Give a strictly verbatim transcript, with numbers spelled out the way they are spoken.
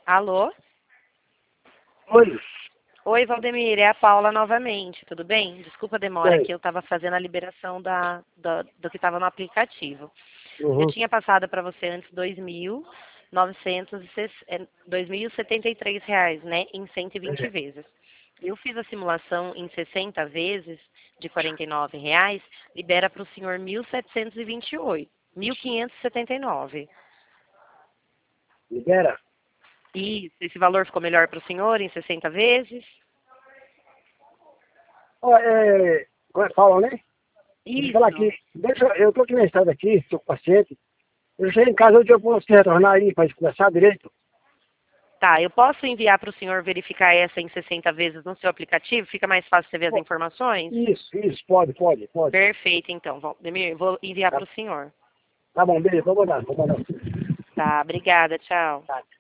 Alô? Oi. Oi, Valdemir, é a Paula novamente, tudo bem? Desculpa a demora, Oi. que eu estava fazendo a liberação da, da- do que estava no aplicativo. Eu Uhum. tinha passado para você antes dois mil novecentos e setenta e três reais, né, em cento e vinte É. vezes. Eu fiz a simulação em sessenta vezes de quarenta e nove reais, libera para o senhor mil setecentos e vinte e oito, mil quinhentos e setenta e nove. Libera? Isso, esse valor ficou melhor para o senhor em sessenta vezes? Ó, é... Como é que fala, né? Deixa eu falar aqui. Isso. Deixa, eu tô aqui na estrada aqui, estou com o paciente. Eu cheguei em casa, onde eu posso retornar aí para conversar direito? Tá, eu posso enviar para o senhor verificar essa em sessenta vezes no seu aplicativo? Fica mais fácil você ver as Pô, informações? isso, isso, pode, pode, pode. Perfeito, então, Valdemir, vou enviar Tá, para o senhor. tá bom, beleza, vou mandar, vou mandar. Tá, obrigada, tchau. Tá.